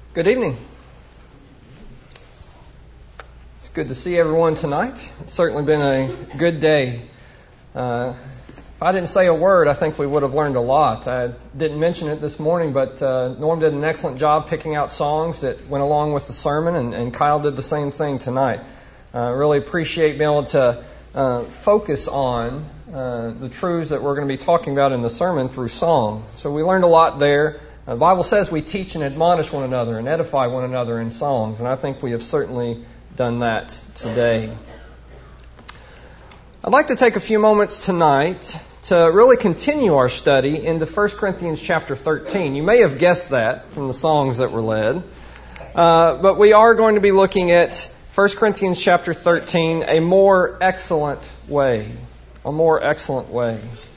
Good evening. It's good to see everyone tonight. It's certainly been a good day. If I didn't say a word, I think we would have learned a lot. I didn't mention it this morning, but Norm did an excellent job picking out songs that went along with the sermon, and Kyle did the same thing tonight. Really appreciate being able to focus on the truths that we're going to be talking about in the sermon through song. So we learned a lot there. The Bible says we teach and admonish one another and edify one another in songs, and I think we have certainly done that today. I'd like to take a few moments tonight to really continue our study into 1 Corinthians chapter 13. You may have guessed that from the songs that were led, but we are going to be looking at 1 Corinthians chapter 13, a more excellent way. A more excellent way.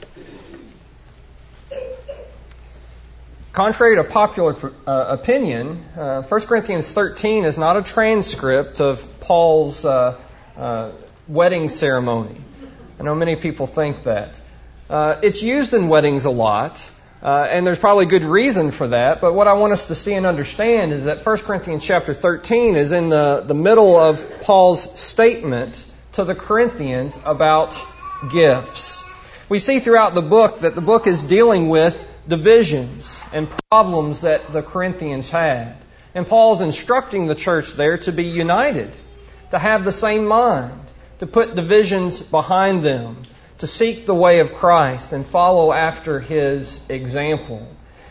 Contrary to popular opinion, 1 Corinthians 13 is not a transcript of Paul's wedding ceremony. I know many people think that. It's used in weddings a lot, and there's probably good reason for that, but what I want us to see and understand is that 1 Corinthians chapter 13 is in the middle of Paul's statement to the Corinthians about gifts. We see throughout the book that the book is dealing with divisions and problems that the Corinthians had. And Paul's instructing the church there to be united, to have the same mind, to put divisions behind them, to seek the way of Christ and follow after His example.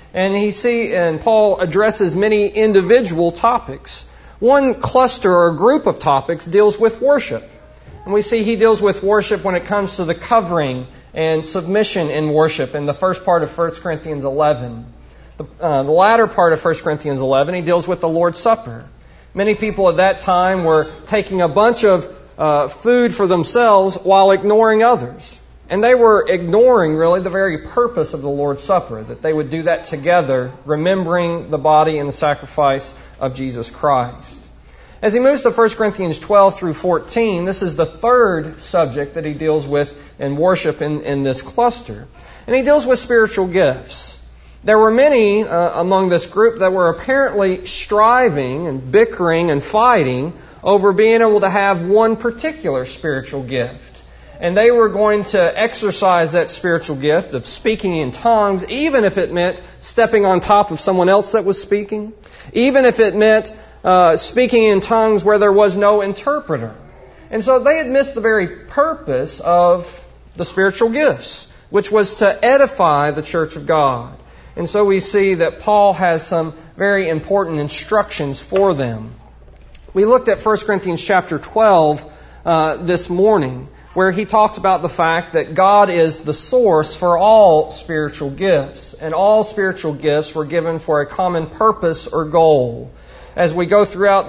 And Paul addresses many individual topics. One cluster or group of topics deals with worship. And we see he deals with worship when it comes to the covering and submission in worship in the first part of 1 Corinthians 11. The latter part of 1 Corinthians 11, he deals with the Lord's Supper. Many people at that time were taking a bunch of food for themselves while ignoring others. And they were ignoring really the very purpose of the Lord's Supper, that they would do that together, remembering the body and the sacrifice of Jesus Christ. As he moves to 1 Corinthians 12 through 14, this is the third subject that he deals with in worship in this cluster. And he deals with spiritual gifts. There were many among this group that were apparently striving and bickering and fighting over being able to have one particular spiritual gift. And they were going to exercise that spiritual gift of speaking in tongues, even if it meant stepping on top of someone else that was speaking, even if it meant speaking in tongues where there was no interpreter. And so they had missed the very purpose of the spiritual gifts, which was to edify the church of God. And so we see that Paul has some very important instructions for them. We looked at 1 Corinthians chapter 12 this morning, where he talks about the fact that God is the source for all spiritual gifts, and all spiritual gifts were given for a common purpose or goal. As we go throughout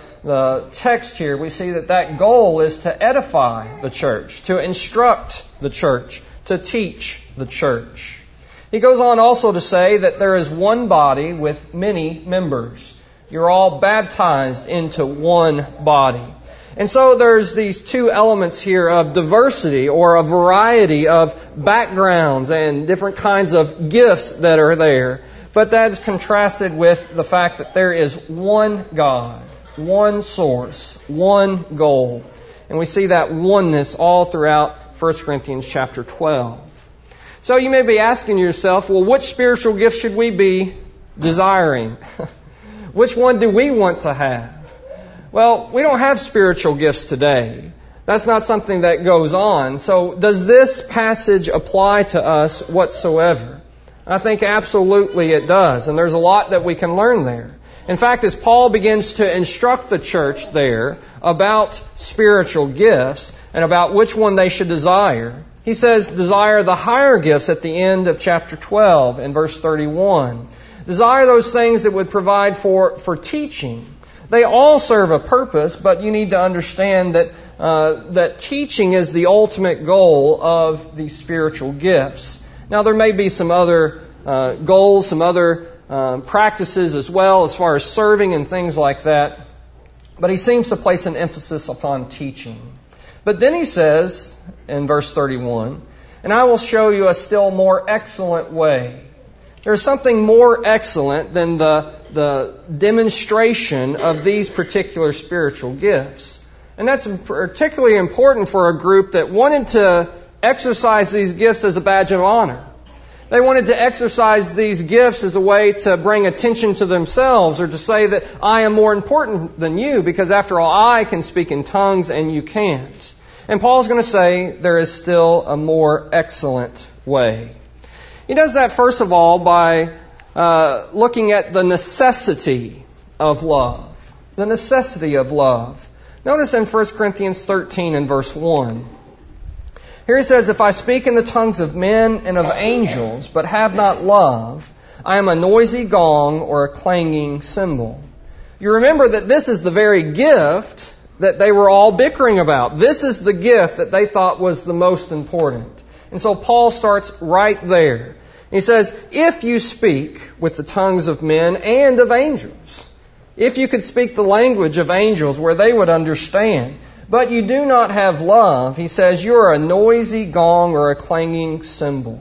the text here, we see that goal is to edify the church, to instruct the church, to teach the church. He goes on also to say that there is one body with many members. You're all baptized into one body. And so there's these two elements here of diversity or a variety of backgrounds and different kinds of gifts that are there. But that is contrasted with the fact that there is one God, one source, one goal. And we see that oneness all throughout 1 Corinthians chapter 12. So you may be asking yourself, well, which spiritual gift should we be desiring? Which one do we want to have? Well, we don't have spiritual gifts today. That's not something that goes on. So does this passage apply to us whatsoever? I think absolutely it does, and there's a lot that we can learn there. In fact, as Paul begins to instruct the church there about spiritual gifts and about which one they should desire, he says, desire the higher gifts at the end of chapter 12 in verse 31. Desire those things that would provide for teaching. They all serve a purpose, but you need to understand that teaching is the ultimate goal of these spiritual gifts. Now, there may be some other goals, some other practices as well, as far as serving and things like that. But he seems to place an emphasis upon teaching. But then he says, in verse 31, and I will show you a still more excellent way. There's something more excellent than the the demonstration of these particular spiritual gifts. And that's particularly important for a group that wanted to exercise these gifts as a badge of honor. They wanted to exercise these gifts as a way to bring attention to themselves, or to say that I am more important than you, because after all, I can speak in tongues and you can't. And Paul's going to say there is still a more excellent way. He does that first of all by looking at the necessity of love. The necessity of love. Notice in 1 Corinthians 13 and verse 1. Here he says, if I speak in the tongues of men and of angels, but have not love, I am a noisy gong or a clanging cymbal. You remember that this is the very gift that they were all bickering about. This is the gift that they thought was the most important. And so Paul starts right there. He says, if you speak with the tongues of men and of angels, if you could speak the language of angels where they would understand, but you do not have love, he says, you are a noisy gong or a clanging cymbal.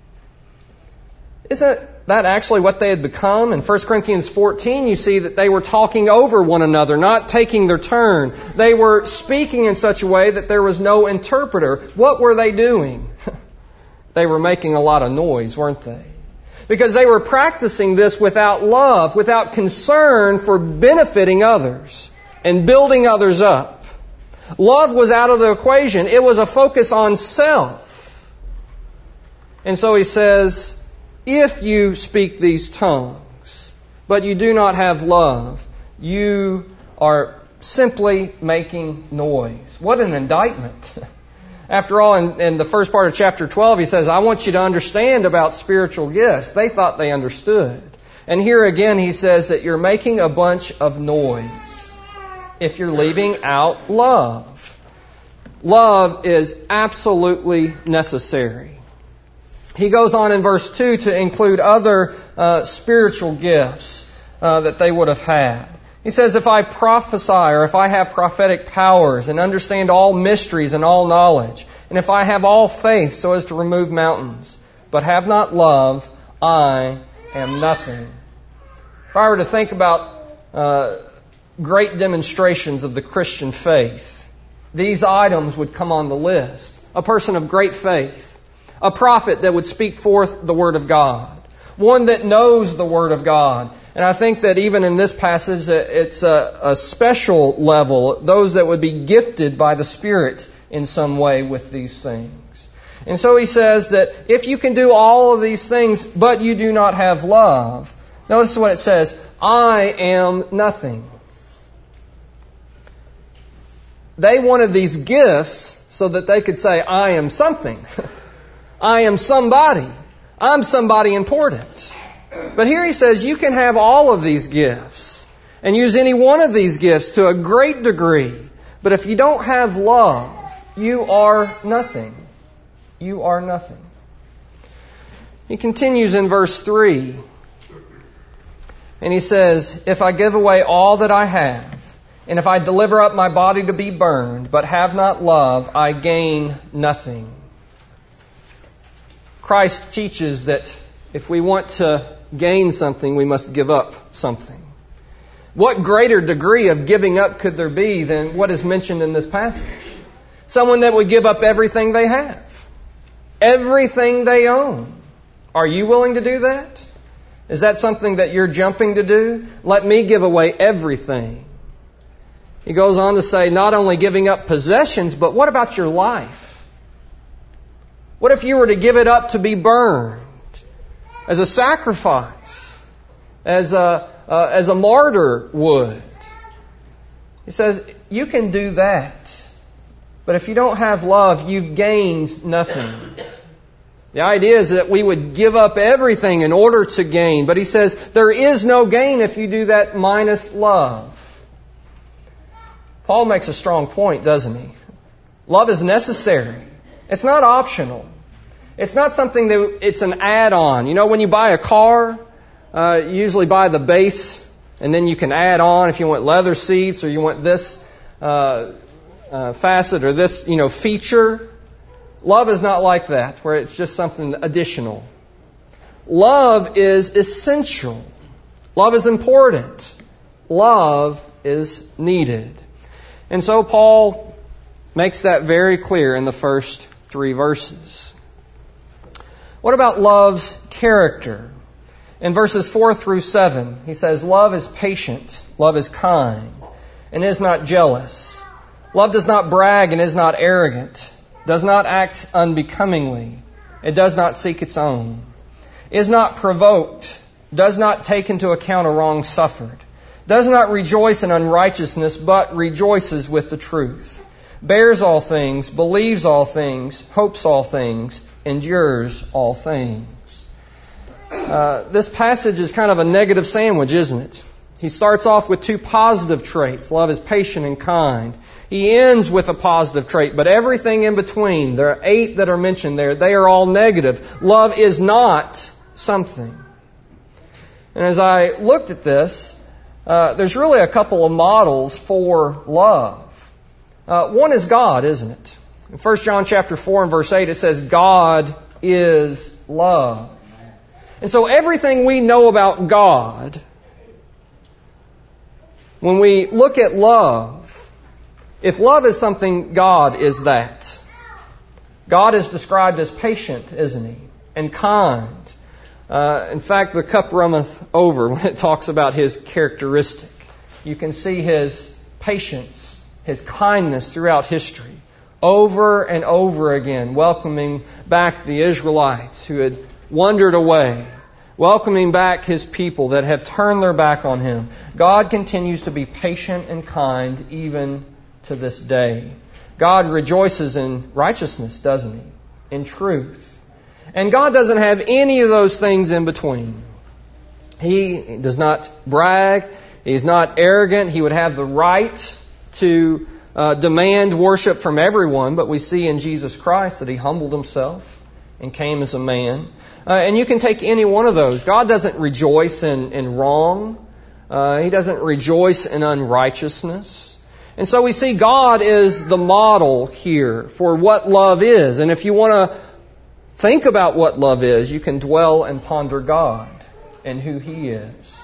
Isn't that actually what they had become? In 1 Corinthians 14, you see that they were talking over one another, not taking their turn. They were speaking in such a way that there was no interpreter. What were they doing? They were making a lot of noise, weren't they? Because they were practicing this without love, without concern for benefiting others and building others up. Love was out of the equation. It was a focus on self. And so he says, if you speak these tongues, but you do not have love, you are simply making noise. What an indictment. After all, in the first part of chapter 12, he says, I want you to understand about spiritual gifts. They thought they understood. And here again, he says that you're making a bunch of noise if you're leaving out love. Love is absolutely necessary. He goes on in verse 2 to include other spiritual gifts that they would have had. He says, if I prophesy or if I have prophetic powers and understand all mysteries and all knowledge, and if I have all faith so as to remove mountains, but have not love, I am nothing. If I were to think about great demonstrations of the Christian faith, these items would come on the list. A person of great faith, a prophet that would speak forth the Word of God, one that knows the Word of God. And I think that even in this passage, it's a special level, those that would be gifted by the Spirit in some way with these things. And so he says that if you can do all of these things, but you do not have love, notice what it says, I am nothing. They wanted these gifts so that they could say, I am something. I am somebody. I'm somebody important. But here he says you can have all of these gifts and use any one of these gifts to a great degree. But if you don't have love, you are nothing. You are nothing. He continues in verse 3. And he says, if I give away all that I have, and if I deliver up my body to be burned, but have not love, I gain nothing. Christ teaches that if we want to gain something, we must give up something. What greater degree of giving up could there be than what is mentioned in this passage? Someone that would give up everything they have, everything they own. Are you willing to do that? Is that something that you're jumping to do? Let me give away everything. He goes on to say, not only giving up possessions, but what about your life? What if you were to give it up to be burned as a sacrifice, as a martyr would? He says, you can do that. But if you don't have love, you've gained nothing. The idea is that we would give up everything in order to gain. But he says, there is no gain if you do that minus love. Paul makes a strong point, doesn't he? Love is necessary. It's not optional. It's not something that it's an add-on. You know, when you buy a car, you usually buy the base, and then you can add on if you want leather seats or you want this facet or this, feature. Love is not like that, where it's just something additional. Love is essential. Love is important. Love is needed. And so Paul makes that very clear in the first 3 verses. What about love's character? In verses 4 through 7, he says, love is patient, love is kind, and is not jealous. Love does not brag and is not arrogant, does not act unbecomingly, it does not seek its own, is not provoked, does not take into account a wrong suffered, does not rejoice in unrighteousness, but rejoices with the truth, bears all things, believes all things, hopes all things, endures all things. This passage is kind of a negative sandwich, isn't it? He starts off with 2 positive traits. Love is patient and kind. He ends with a positive trait, but everything in between, there are 8 that are mentioned there, they are all negative. Love is not something. And as I looked at this, there's really a couple of models for love. One is God, isn't it? In 1 John chapter 4 and verse 8, it says, God is love. And so everything we know about God, when we look at love, if love is something, God is that. God is described as patient, isn't He? And kind. In fact, the cup runneth over when it talks about His characteristic. You can see His patience, His kindness throughout history. Over and over again, welcoming back the Israelites who had wandered away, welcoming back His people that have turned their back on Him. God continues to be patient and kind even to this day. God rejoices in righteousness, doesn't He? In truth. And God doesn't have any of those things in between. He does not brag. He's not arrogant. He would have the right to demand worship from everyone, but we see in Jesus Christ that He humbled Himself and came as a man. And you can take any one of those. God doesn't rejoice in wrong. He doesn't rejoice in unrighteousness. And so we see God is the model here for what love is. And if you want to think about what love is, you can dwell and ponder God and who He is.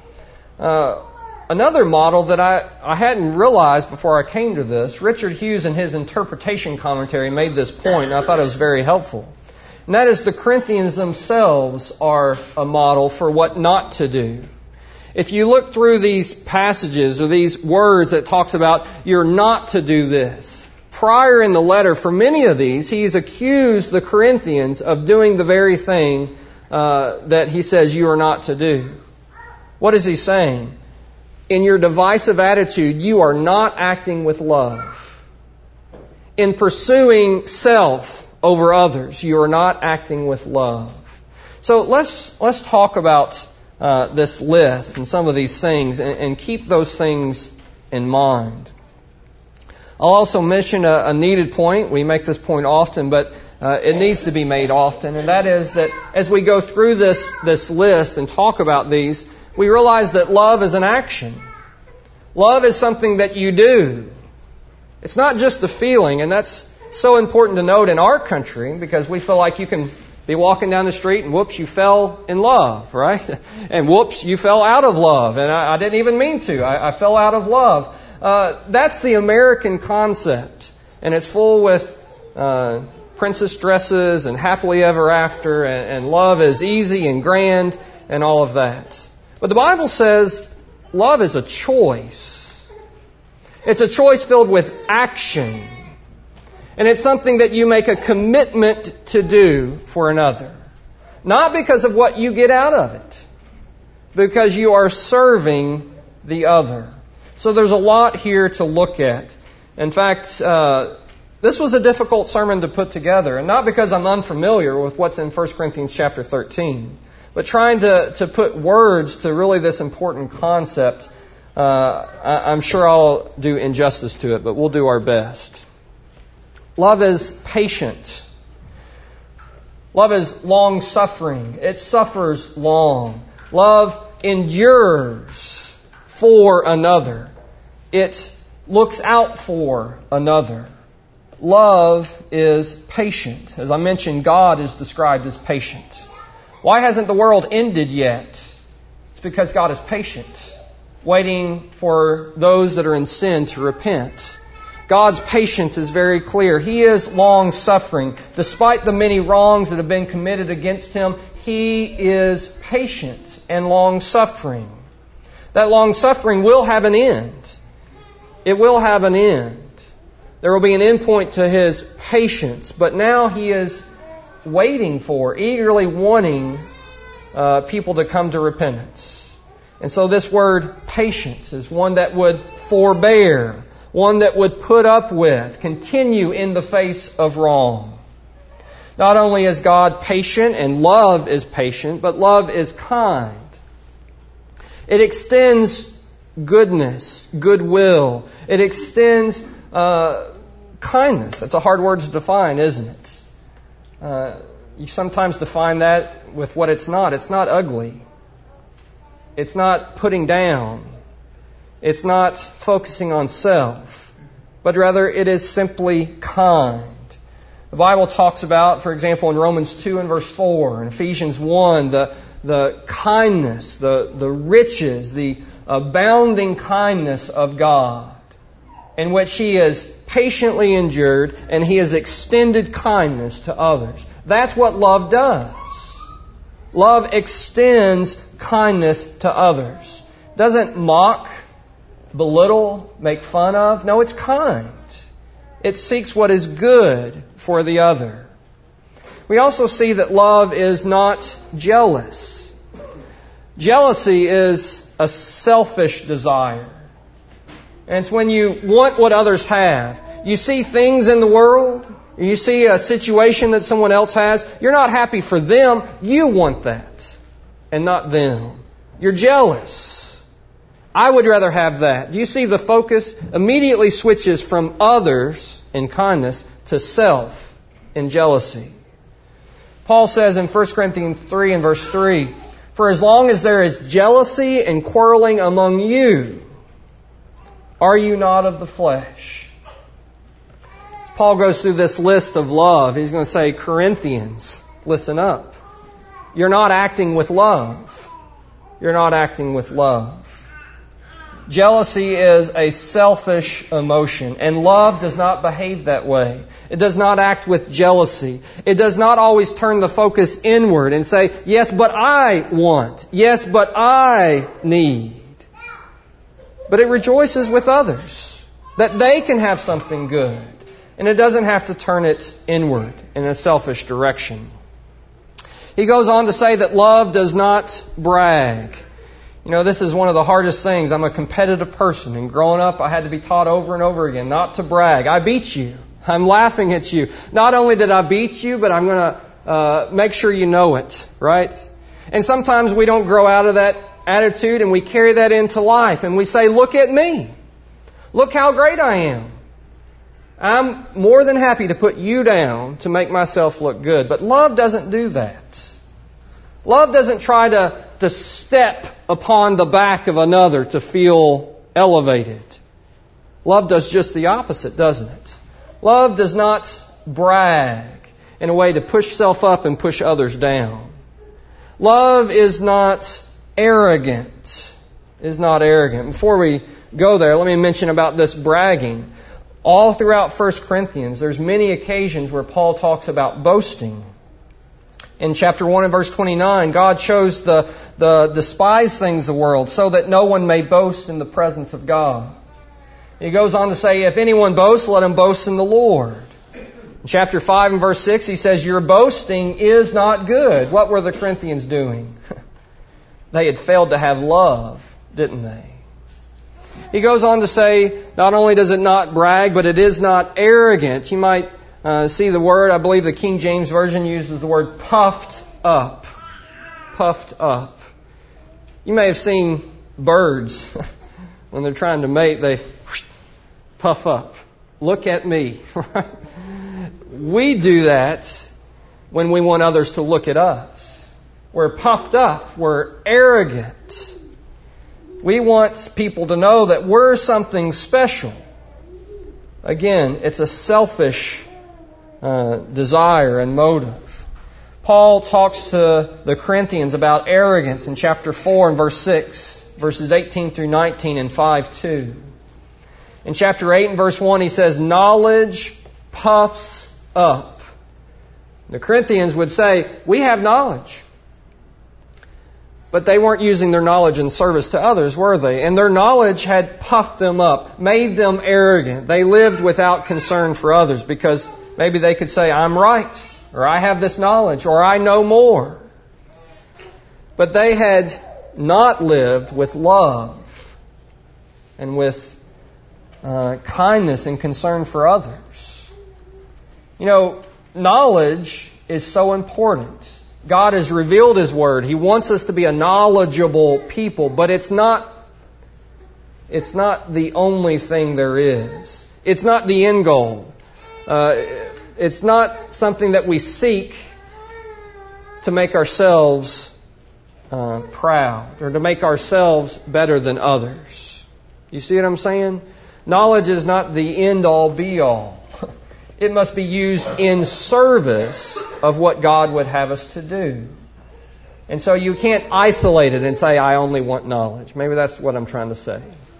Another model that I hadn't realized before I came to this, Richard Hughes in his interpretation commentary made this point, and I thought it was very helpful. And that is the Corinthians themselves are a model for what not to do. If you look through these passages or these words that talks about you're not to do this, prior in the letter for many of these, he's accused the Corinthians of doing the very thing that he says you are not to do. What is he saying? In your divisive attitude, you are not acting with love. In pursuing self over others, you are not acting with love. So let's talk about this list and some of these things and keep those things in mind. I'll also mention a needed point. We make this point often, but it needs to be made often, and that is that as we go through this list and talk about these, we realize that love is an action. Love is something that you do. It's not just a feeling, and that's so important to note in our country because we feel like you can be walking down the street and whoops, you fell in love, right? And whoops, you fell out of love. And I didn't even mean to. I fell out of love. That's the American concept. And it's full with princess dresses and happily ever after and love is easy and grand and all of that. But the Bible says love is a choice. It's a choice filled with action. And it's something that you make a commitment to do for another. Not because of what you get out of it. Because you are serving the other. So there's a lot here to look at. In fact, this was a difficult sermon to put together. And not because I'm unfamiliar with what's in 1 Corinthians chapter 13. But trying to put words to really this important concept, I'm sure I'll do injustice to it, but we'll do our best. Love is patient. Love is long-suffering. It suffers long. Love endures for another. It looks out for another. Love is patient. As I mentioned, God is described as patient. Why hasn't the world ended yet? It's because God is patient, waiting for those that are in sin to repent. God's patience is very clear. He is long-suffering. Despite the many wrongs that have been committed against Him, He is patient and long-suffering. That long-suffering will have an end. It will have an end. There will be an end point to His patience. But now He is waiting for, eagerly wanting people to come to repentance. And so this word patience is one that would forbear, one that would put up with, continue in the face of wrong. Not only is God patient and love is patient, but love is kind. It extends goodness, goodwill. It extends kindness. That's a hard word to define, isn't it? You sometimes define that with what it's not. It's not ugly. It's not putting down. It's not focusing on self. But rather, it is simply kind. The Bible talks about, for example, in Romans 2 and verse 4, and Ephesians 1, the kindness, the riches, the abounding kindness of God, in which He is patiently endured and He has extended kindness to others. That's what love does. Love extends kindness to others. Doesn't mock, belittle, make fun of. No, it's kind. It seeks what is good for the other. We also see that love is not jealous. Jealousy is a selfish desire. And it's when you want what others have. You see things in the world, you see a situation that someone else has, you're not happy for them, you want that, and not them. You're jealous. I would rather have that. Do you see the focus immediately switches from others in kindness to self in jealousy? Paul says in 1 Corinthians 3 and verse 3, "For as long as there is jealousy and quarreling among you, are you not of the flesh?" Paul goes through this list of love. He's going to say, Corinthians, listen up. You're not acting with love. You're not acting with love. Jealousy is a selfish emotion, and love does not behave that way. It does not act with jealousy. It does not always turn the focus inward and say, yes, but I want. Yes, but I need. But it rejoices with others, that they can have something good. And it doesn't have to turn it inward in a selfish direction. He goes on to say that love does not brag. You know, this is one of the hardest things. I'm a competitive person, and growing up I had to be taught over and over again not to brag. I beat you. I'm laughing at you. Not only did I beat you, but I'm going to make sure you know it, right? And sometimes we don't grow out of that attitude, and we carry that into life, and we say, look at me. Look how great I am. I'm more than happy to put you down to make myself look good. But love doesn't do that. Love doesn't try to step upon the back of another to feel elevated. Love does just the opposite, doesn't it? Love does not brag in a way to push self up and push others down. Love is not arrogant. Is not arrogant. Before we go there, let me mention about this bragging. All throughout 1 Corinthians, there's many occasions where Paul talks about boasting. In chapter 1 and verse 29, God chose the despised things of the world so that no one may boast in the presence of God. He goes on to say, if anyone boasts, let him boast in the Lord. In chapter 5 and verse 6, he says, your boasting is not good. What were the Corinthians doing? They had failed to have love, didn't they? He goes on to say, not only does it not brag, but it is not arrogant. You might see the word, I believe the King James Version uses the word puffed up. Puffed up. You may have seen birds when they're trying to mate, they puff up. Look at me. We do that when we want others to look at us. We're puffed up. We're arrogant. We want people to know that we're something special. Again, it's a selfish desire and motive. Paul talks to the Corinthians about arrogance in chapter 4 and verse 6, verses 18 through 19 and 5:2. In chapter 8 and verse 1, he says, knowledge puffs up. The Corinthians would say, we have knowledge. But they weren't using their knowledge in service to others, were they? And their knowledge had puffed them up, made them arrogant. They lived without concern for others because maybe they could say, I'm right, or I have this knowledge, or I know more. But they had not lived with love and with kindness and concern for others. You know, knowledge is so important. God has revealed His Word. He wants us to be a knowledgeable people, but it's not the only thing there is. It's not the end goal. It's not something that we seek to make ourselves proud or to make ourselves better than others. You see what I'm saying? Knowledge is not the end-all, be-all. It must be used in service of what God would have us to do. And so you can't isolate it and say, I only want knowledge. Maybe that's what I'm trying to say.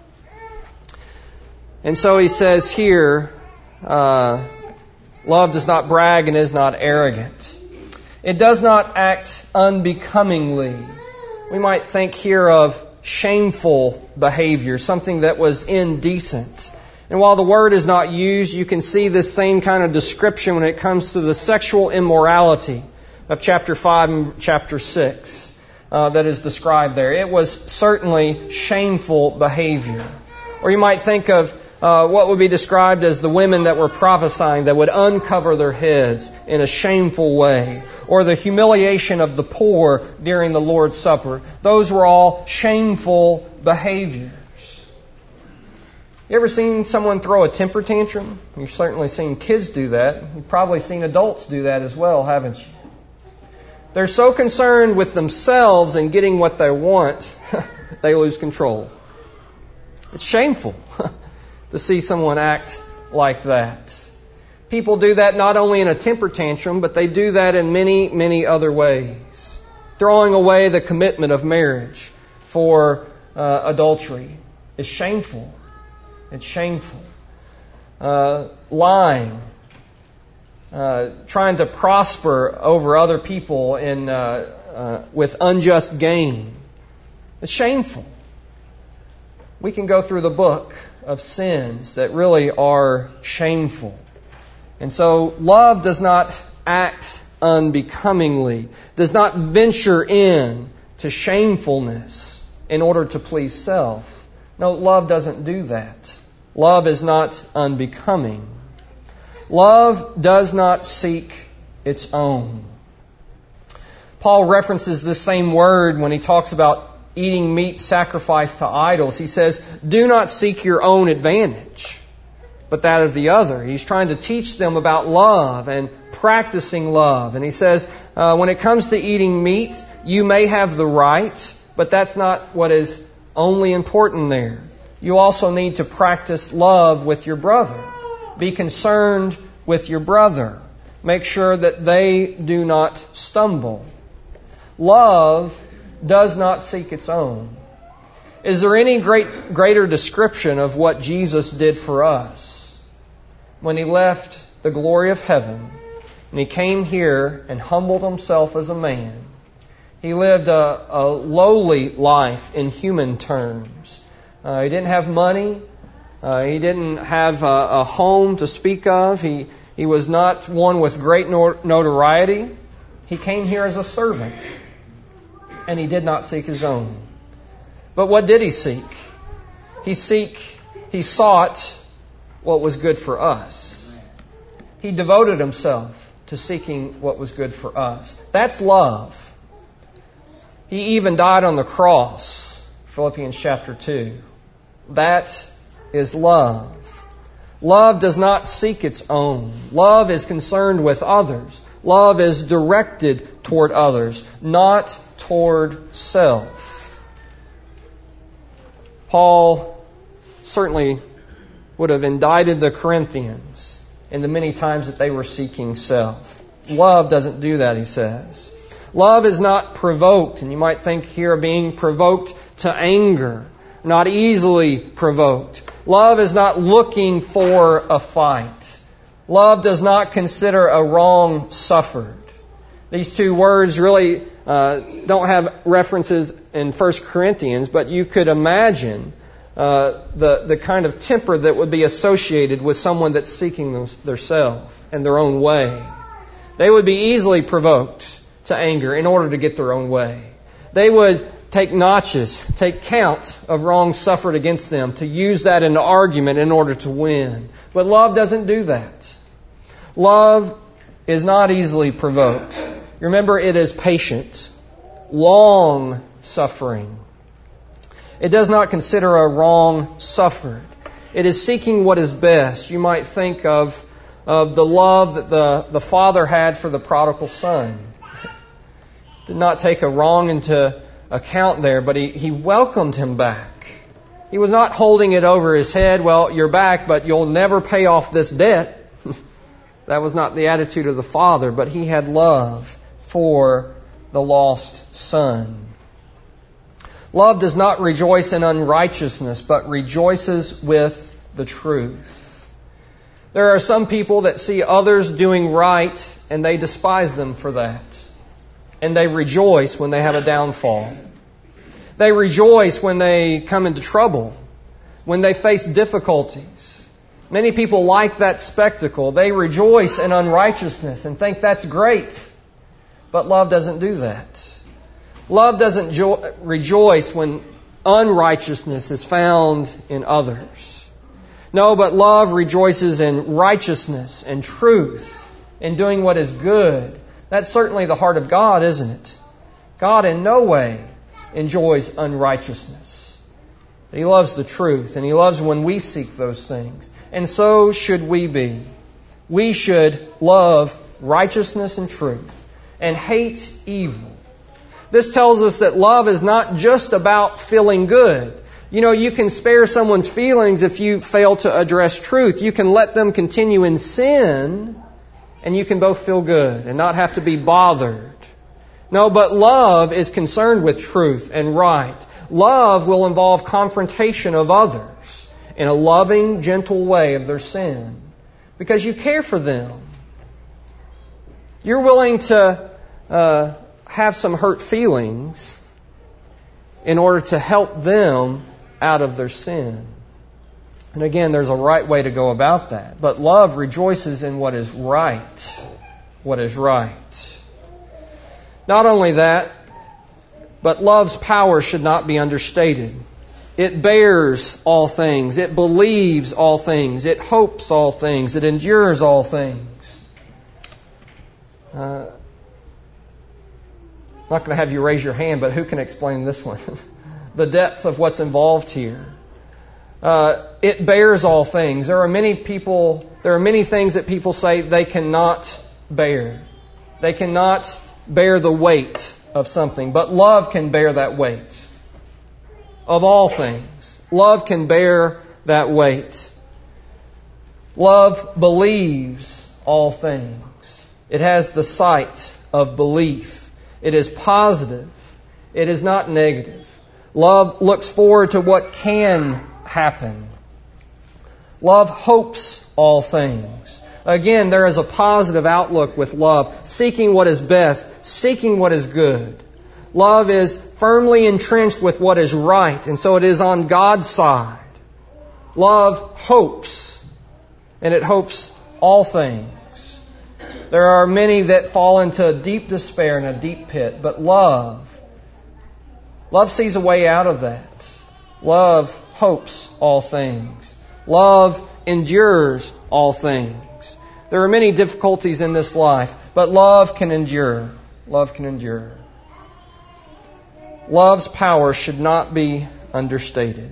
And so he says here, love does not brag and is not arrogant. It does not act unbecomingly. We might think here of shameful behavior, something that was indecent. And while the word is not used, you can see this same kind of description when it comes to the sexual immorality of chapter 5 and chapter 6 that is described there. It was certainly shameful behavior. Or you might think of what would be described as the women that were prophesying that would uncover their heads in a shameful way. Or the humiliation of the poor during the Lord's Supper. Those were all shameful behaviors. You ever seen someone throw a temper tantrum? You've certainly seen kids do that. You've probably seen adults do that as well, haven't you? They're so concerned with themselves and getting what they want, they lose control. It's shameful to see someone act like that. People do that not only in a temper tantrum, but they do that in many, many other ways. Throwing away the commitment of marriage for adultery is shameful. It's shameful. Lying. Trying to prosper over other people with unjust gain. It's shameful. We can go through the book of sins that really are shameful. And so love does not act unbecomingly, does not venture in to shamefulness in order to please self. No, love doesn't do that. Love is not unbecoming. Love does not seek its own. Paul references this same word when he talks about eating meat sacrificed to idols. He says, do not seek your own advantage, but that of the other. He's trying to teach them about love and practicing love. And he says, when it comes to eating meat, you may have the right, but that's not what is only important there. You also need to practice love with your brother. Be concerned with your brother. Make sure that they do not stumble. Love does not seek its own. Is there any greater description of what Jesus did for us when He left the glory of heaven and He came here and humbled Himself as a man? He lived a lowly life in human terms. He didn't have money. He didn't have a home to speak of. He was not one with great notoriety. He came here as a servant, and He did not seek His own. But what did He seek? He sought what was good for us. He devoted Himself to seeking what was good for us. That's love. He even died on the cross, Philippians chapter 2. That is love. Love does not seek its own. Love is concerned with others. Love is directed toward others, not toward self. Paul certainly would have indicted the Corinthians in the many times that they were seeking self. Love doesn't do that, he says. Love is not provoked, and you might think here of being provoked to anger, not easily provoked. Love is not looking for a fight. Love does not consider a wrong suffered. These two words really don't have references in 1 Corinthians, but you could imagine the kind of temper that would be associated with someone that's seeking theirself and their own way. They would be easily provoked to anger in order to get their own way. They would take notches, take count of wrongs suffered against them, to use that in an argument in order to win. But love doesn't do that. Love is not easily provoked. Remember, it is patient, long suffering. It does not consider a wrong suffered. It is seeking what is best. You might think of the love that the father had for the prodigal son. Did not take a wrong into account there, but he welcomed him back. He was not holding it over his head, well, you're back, but you'll never pay off this debt. That was not the attitude of the father, but he had love for the lost son. Love does not rejoice in unrighteousness, but rejoices with the truth. There are some people that see others doing right, and they despise them for that. And they rejoice when they have a downfall. They rejoice when they come into trouble, when they face difficulties. Many people like that spectacle. They rejoice in unrighteousness and think that's great. But love doesn't do that. Love doesn't rejoice when unrighteousness is found in others. No, but love rejoices in righteousness and truth, in doing what is good. That's certainly the heart of God, isn't it? God in no way enjoys unrighteousness. But He loves the truth, and He loves when we seek those things. And so should we be. We should love righteousness and truth and hate evil. This tells us that love is not just about feeling good. You know, you can spare someone's feelings if you fail to address truth. You can let them continue in sin, and you can both feel good and not have to be bothered. No, but love is concerned with truth and right. Love will involve confrontation of others in a loving, gentle way of their sin, because you care for them. You're willing to have some hurt feelings in order to help them out of their sin. And again, there's a right way to go about that. But love rejoices in what is right. What is right. Not only that, but love's power should not be understated. It bears all things. It believes all things. It hopes all things. It endures all things. I'm not going to have you raise your hand, but who can explain this one? The depth of what's involved here. It bears all things. There are many things that people say they cannot bear. They cannot bear the weight of something, but love can bear that weight. Of all things, love can bear that weight. Love believes all things. It has the sight of belief. It is positive. It is not negative. Love looks forward to what can happen. Love hopes all things. Again, there is a positive outlook with love, seeking what is best, seeking what is good. Love is firmly entrenched with what is right, and so it is on God's side. Love hopes, and it hopes all things. There are many that fall into a deep despair and a deep pit, but love sees a way out of that. Love hopes all things. Love endures all things. There are many difficulties in this life, but love can endure. Love can endure. Love's power should not be understated.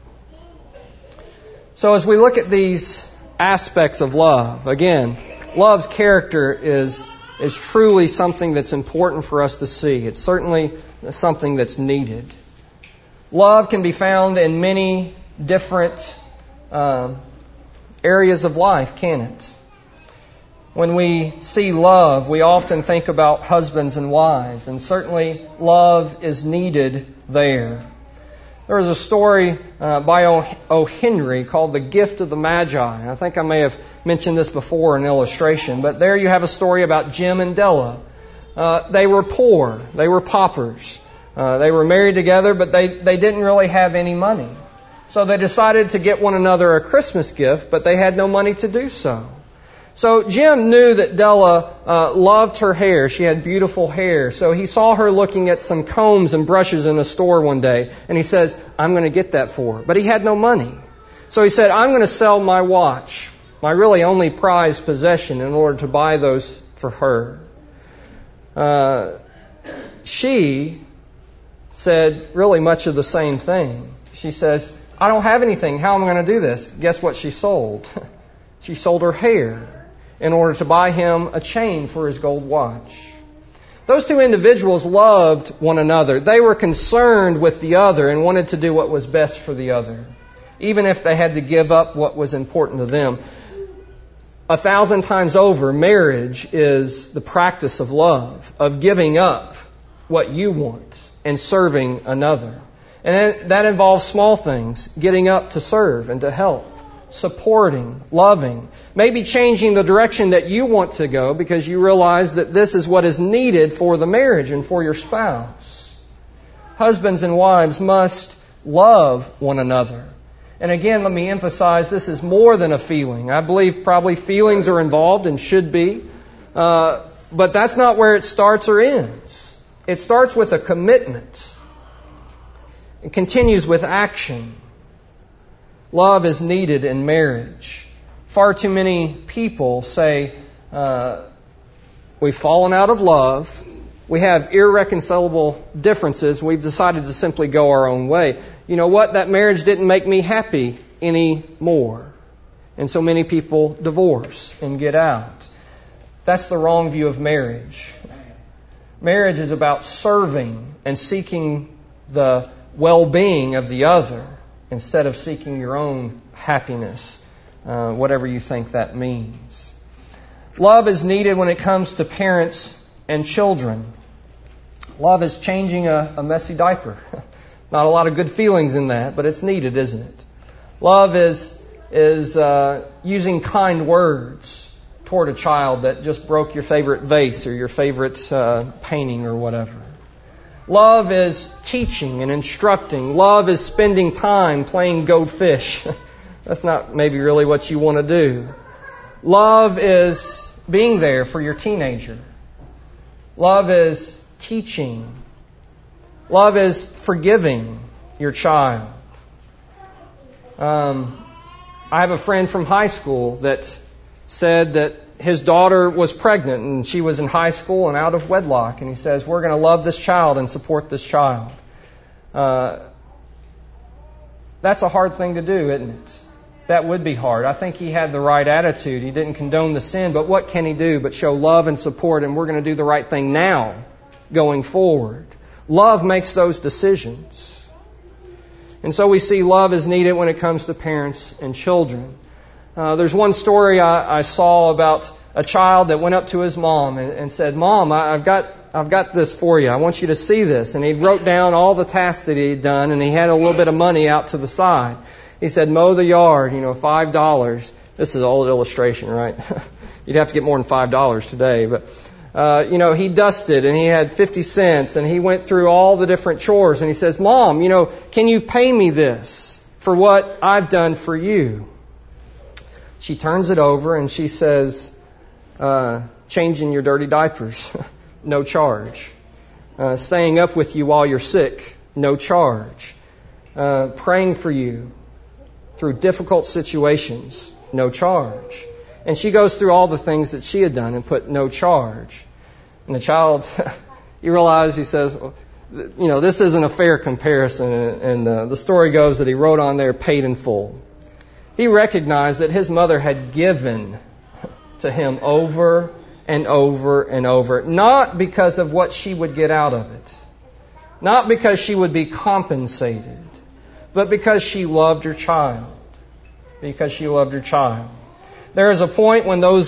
So as we look at these aspects of love, again, love's character is truly something that's important for us to see. It's certainly something that's needed. Love can be found in many different areas of life, can it? When we see love, we often think about husbands and wives, and certainly love is needed there. There was a story by O. Henry called The Gift of the Magi. I think I may have mentioned this before in an illustration, but there you have a story about Jim and Della. They were poor. They were paupers. They were married together, but they didn't really have any money. So they decided to get one another a Christmas gift, but they had no money to do so. So Jim knew that Della loved her hair. She had beautiful hair. So he saw her looking at some combs and brushes in a store one day, and he says, I'm going to get that for her. But he had no money. So he said, I'm going to sell my watch, my really only prized possession, in order to buy those for her. She said really much of the same thing. She says, I don't have anything. How am I going to do this? Guess what she sold? She sold her hair in order to buy him a chain for his gold watch. Those two individuals loved one another. They were concerned with the other and wanted to do what was best for the other, even if they had to give up what was important to them. 1,000 times over, marriage is the practice of love, of giving up what you want and serving another. And that involves small things, getting up to serve and to help, supporting, loving, maybe changing the direction that you want to go because you realize that this is what is needed for the marriage and for your spouse. Husbands and wives must love one another. And again, let me emphasize, this is more than a feeling. I believe probably feelings are involved and should be, but that's not where it starts or ends. It starts with a commitment. It continues with action. Love is needed in marriage. Far too many people say, we've fallen out of love, we have irreconcilable differences, we've decided to simply go our own way. You know what? That marriage didn't make me happy anymore. And so many people divorce and get out. That's the wrong view of marriage. Marriage is about serving and seeking the well-being of the other instead of seeking your own happiness, whatever you think that means. Love is needed when it comes to parents and children. Love is changing a messy diaper. Not a lot of good feelings in that, but it's needed, isn't it? Love is using kind words toward a child that just broke your favorite vase or your favorite painting or whatever. Love is teaching and instructing. Love is spending time playing Go Fish. That's not maybe really what you want to do. Love is being there for your teenager. Love is teaching. Love is forgiving your child. I have a friend from high school that said that his daughter was pregnant and she was in high school and out of wedlock. And he says, we're going to love this child and support this child. That's a hard thing to do, isn't it? That would be hard. I think he had the right attitude. He didn't condone the sin, but what can he do but show love and support, and we're going to do the right thing now going forward. Love makes those decisions. And so we see love is needed when it comes to parents and children. There's one story I saw about a child that went up to his mom and said, Mom, I've got this for you. I want you to see this. And he wrote down all the tasks that he had done, and he had a little bit of money out to the side. He said, mow the yard, $5. This is an old illustration, right? You'd have to get more than $5 today. But, he dusted and he had 50 cents and he went through all the different chores. And he says, Mom, can you pay me this for what I've done for you? She turns it over and she says, changing your dirty diapers, no charge. Staying up with you while you're sick, no charge. Praying for you through difficult situations, no charge. And she goes through all the things that she had done and put no charge. And the child, he realized, he says, this isn't a fair comparison. And the story goes that he wrote on there, paid in full. He recognized that his mother had given to him over and over and over, not because of what she would get out of it, not because she would be compensated, but because she loved her child. Because she loved her child. There is a point when those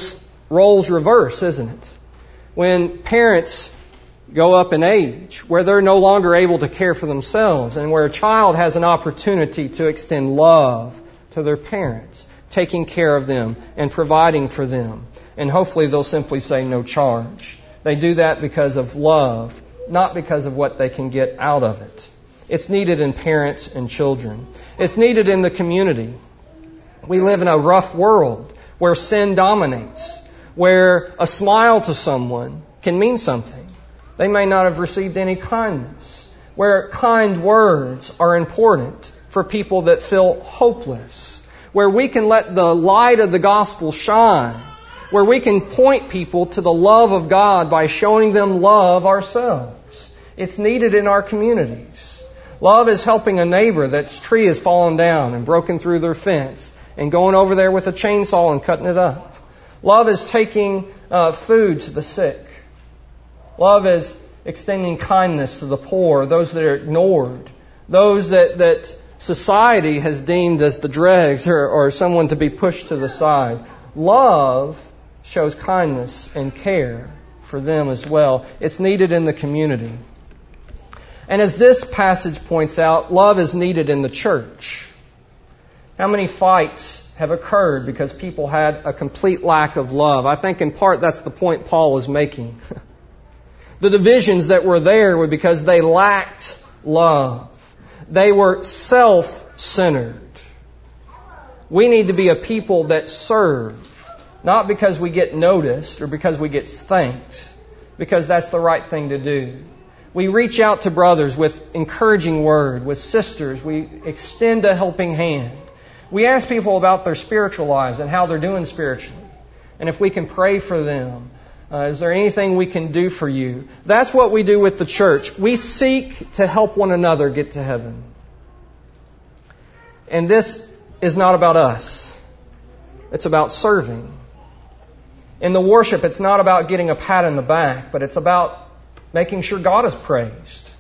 roles reverse, isn't it? When parents go up in age, where they're no longer able to care for themselves, and where a child has an opportunity to extend love to their parents, taking care of them and providing for them. And hopefully they'll simply say no charge. They do that because of love, not because of what they can get out of it. It's needed in parents and children. It's needed in the community. We live in a rough world where sin dominates, where a smile to someone can mean something. They may not have received any kindness, where kind words are important for people that feel hopeless, where we can let the light of the gospel shine, where we can point people to the love of God by showing them love ourselves. It's needed in our communities. Love is helping a neighbor that's tree has fallen down and broken through their fence and going over there with a chainsaw and cutting it up. Love is taking food to the sick. Love is extending kindness to the poor, those that are ignored, those that society has deemed as the dregs or someone to be pushed to the side. Love shows kindness and care for them as well. It's needed in the community. And as this passage points out, love is needed in the church. How many fights have occurred because people had a complete lack of love? I think in part that's the point Paul is making. The divisions that were there were because they lacked love. They were self-centered. We need to be a people that serve, not because we get noticed or because we get thanked, because that's the right thing to do. We reach out to brothers with encouraging word, with sisters. We extend a helping hand. We ask people about their spiritual lives and how they're doing spiritually. And if we can pray for them. Is there anything we can do for you? That's what we do with the church. We seek to help one another get to heaven. And this is not about us. It's about serving. In the worship, it's not about getting a pat on the back, but it's about making sure God is praised.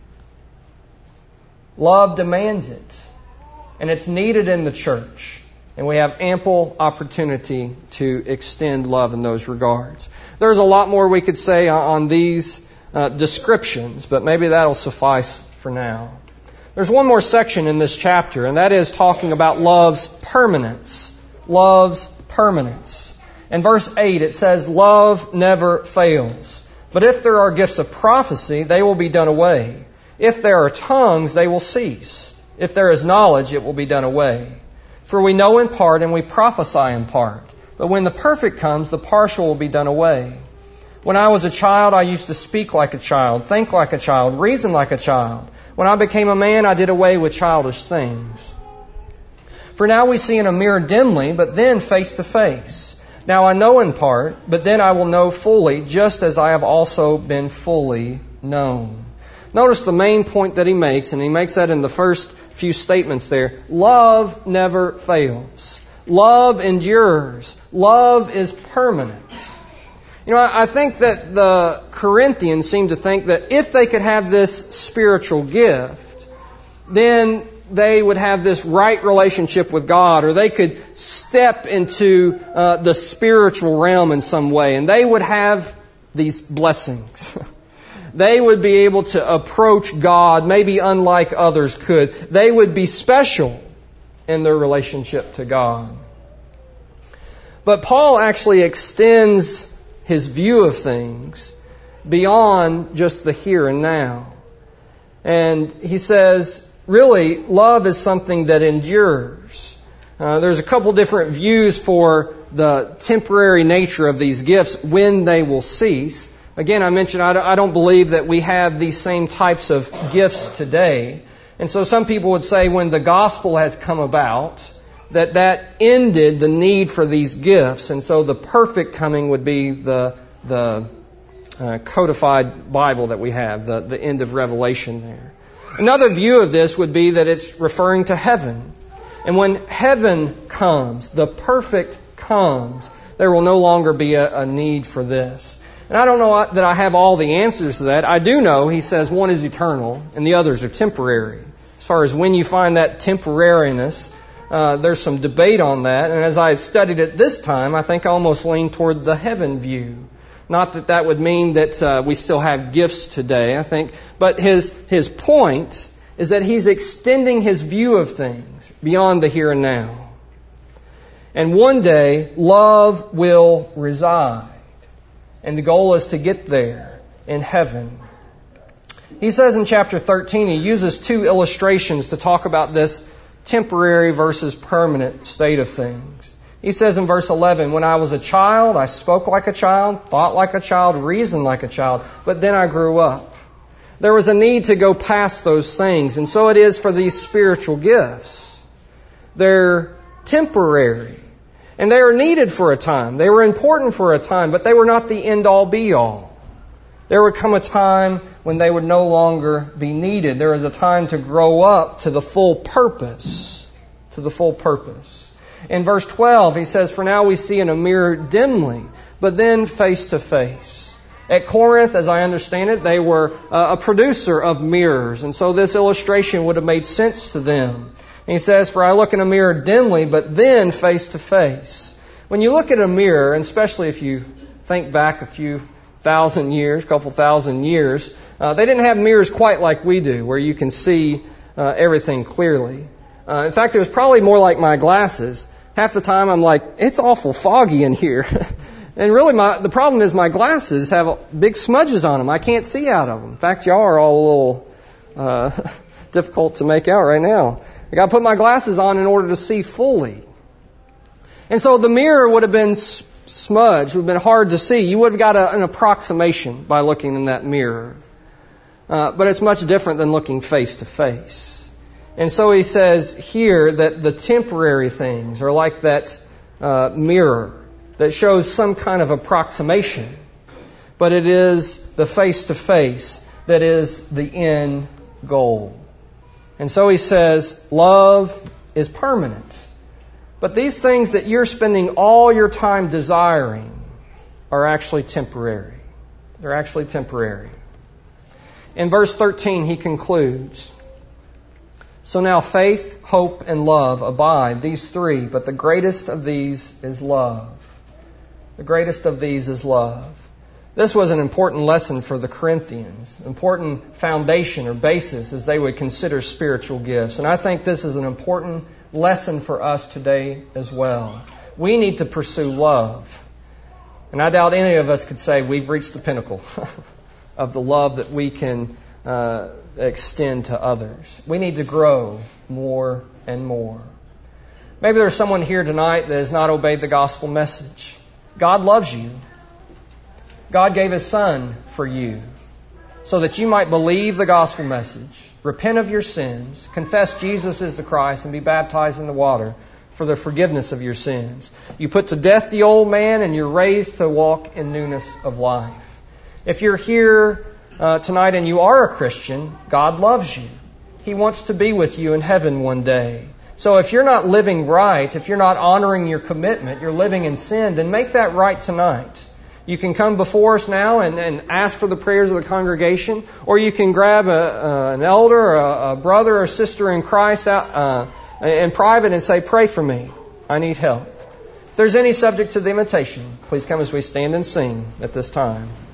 Love demands it. And it's needed in the church. And we have ample opportunity to extend love in those regards. There's a lot more we could say on these descriptions, but maybe that'll suffice for now. There's one more section in this chapter, and that is talking about love's permanence. Love's permanence. In verse 8 it says, love never fails. But if there are gifts of prophecy, they will be done away. If there are tongues, they will cease. If there is knowledge, it will be done away. For we know in part and we prophesy in part. But when the perfect comes, the partial will be done away. When I was a child, I used to speak like a child, think like a child, reason like a child. When I became a man, I did away with childish things. For now we see in a mirror dimly, but then face to face. Now I know in part, but then I will know fully, just as I have also been fully known. Notice the main point that he makes, and he makes that in the first few statements there. Love never fails. Love endures. Love is permanent. You know, I think that the Corinthians seem to think that if they could have this spiritual gift, then they would have this right relationship with God, or they could step into the spiritual realm in some way, and they would have these blessings. They would be able to approach God maybe unlike others could. They would be special in their relationship to God. But Paul actually extends his view of things beyond just the here and now. And he says, really, love is something that endures. There's a couple different views for the temporary nature of these gifts, when they will cease. Again, I mentioned I don't believe that we have these same types of gifts today. And so some people would say when the gospel has come about, that ended the need for these gifts. And so the perfect coming would be the codified Bible that we have, the end of Revelation there. Another view of this would be that it's referring to heaven. And when heaven comes, the perfect comes, there will no longer be a need for this. And I don't know that I have all the answers to that. I do know, he says, one is eternal and the others are temporary. As far as when you find that temporariness, there's some debate on that. And as I had studied it this time, I think I almost lean toward the heaven view. Not that that would mean that we still have gifts today, I think. But his point is that he's extending his view of things beyond the here and now. And one day, love will reside. And the goal is to get there in heaven. He says in chapter 13, he uses two illustrations to talk about this temporary versus permanent state of things. He says in verse 11, when I was a child, I spoke like a child, thought like a child, reasoned like a child, but then I grew up. There was a need to go past those things, and so it is for these spiritual gifts. They're temporary, and they are needed for a time. They were important for a time, but they were not the end-all, be-all. There would come a time when they would no longer be needed. There is a time to grow up to the full purpose, to the full purpose. In verse 12, he says, for now we see in a mirror dimly, but then face to face. At Corinth, as I understand it, they were a producer of mirrors, and so this illustration would have made sense to them. And he says, for I look in a mirror dimly, but then face to face. When you look at a mirror, and especially if you think back a couple thousand years, they didn't have mirrors quite like we do, where you can see everything clearly. In fact, it was probably more like my glasses. Half the time I'm like, it's awful foggy in here. And really the problem is my glasses have big smudges on them. I can't see out of them. In fact, y'all are all a little difficult to make out right now. I got to put my glasses on in order to see fully. And so the mirror would have been smudged, would have been hard to see. You would have got an approximation by looking in that mirror. But it's much different than looking face to face. And so he says here that the temporary things are like that mirror that shows some kind of approximation. But it is the face-to-face that is the end goal. And so he says love is permanent. But these things that you're spending all your time desiring are actually temporary. They're actually temporary. In verse 13 he concludes, so now faith, hope, and love abide, these three, but the greatest of these is love. The greatest of these is love. This was an important lesson for the Corinthians, important foundation or basis as they would consider spiritual gifts. And I think this is an important lesson for us today as well. We need to pursue love. And I doubt any of us could say we've reached the pinnacle of the love that we can extend to others. We need to grow more and more. Maybe there's someone here tonight that has not obeyed the gospel message. God loves you. God gave His Son for you so that you might believe the gospel message, repent of your sins, confess Jesus is the Christ, and be baptized in the water for the forgiveness of your sins. You put to death the old man and you're raised to walk in newness of life. If you're here tonight and you are a Christian, God loves you. He wants to be with you in heaven one day. So if you're not living right, if you're not honoring your commitment, you're living in sin, then make that right tonight. You can come before us now and ask for the prayers of the congregation, or you can grab an elder or a brother or sister in Christ out in private and say, pray for me. I need help. If there's any subject to the invitation, please come as we stand and sing at this time.